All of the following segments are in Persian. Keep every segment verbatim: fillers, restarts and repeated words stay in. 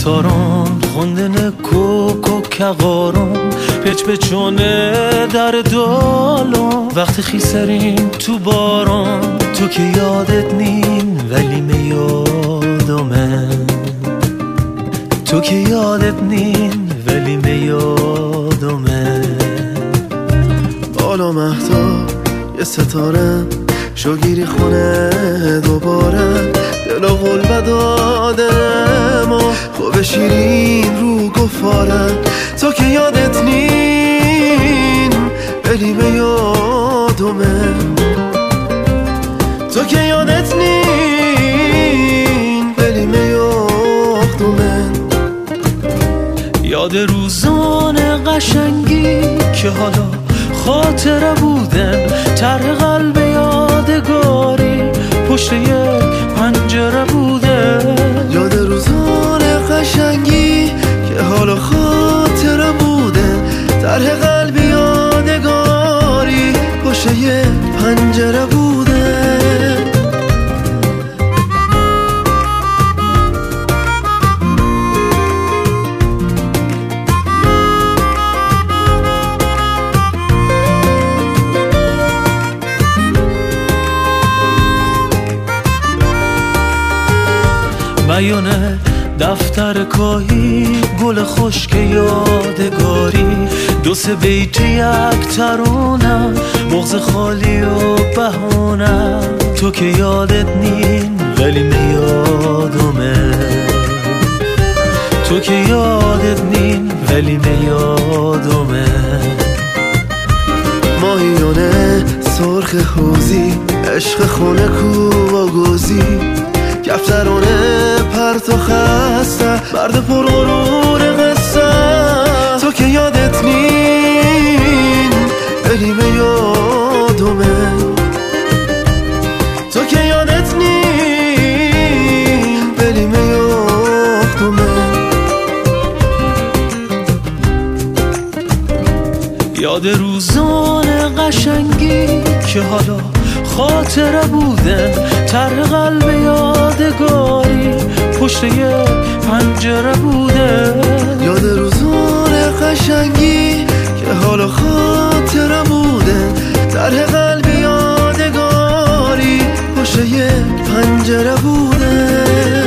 ساران خوندن کوکو کقارون پچ پچونه در دالون وقتی خیسریم تو باران تو که یادت نین ولی میادمه تو که یادت نین ولی میادمه بالا مهتاب یه ستاره شوگیری خونه دوباره دل و قلب داده ما خوب شیرین رو گفاره تو که یادت نین ولی میادمه تو که یادت نین ولی میادمه یاد روزان قشنگی که حالا خاطره بودن طرح قلب یادگاری پشت یک پنجره بوده یاد روزان قشنگی که حالا خاطره بوده طرح قلب یادگاری پشت یک پنجره بوده بیانه دفتر کاهی گل خشک یادگاری دو سه بیت یک ترونم مغز خالی و بهونم تو که یادت نین ولی میادمه تو که یادت نین ولی میادمه ماهیانه سرخ حوزی عشق خونه کو و گوزی کفترانه پرت و خسته مرد پر غرور قصه تو که یادت نین ولی میادمه تو که یادت نین ولی میادمه یاد روزان قشنگی که حالا خاطره بودن طرح قلب یادگاری پشت یک پنجره بوده یاد روزان قشنگی که حالا خاطره بودن طرح قلب یادگاری پشت یک پنجره بوده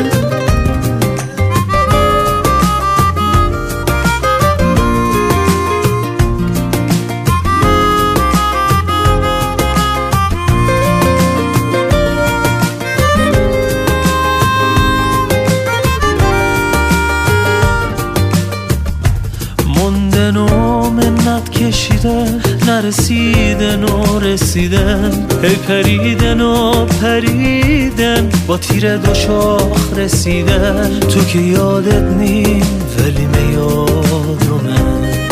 موندن و منت کشیدن نرسیدن و رسیدن هی پریدن و پریدن با تیر دو شاخ رسیدن تو که یادت نین ولی میادمه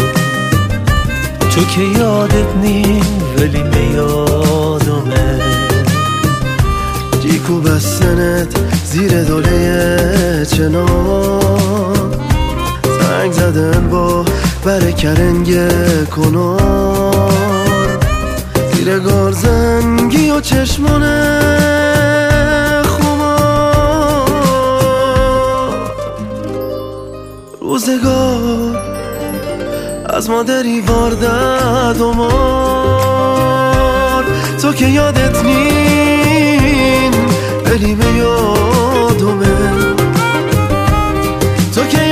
تو که یادت نین ولی میادمه جیکو بستنت زیر دوله چنان زنگ زدن با بر کرنگ کنار زیر گارزنگی و چشمان خمار روزگار از مادری واردد و مار تو که یادت نین ولی میادمه تو که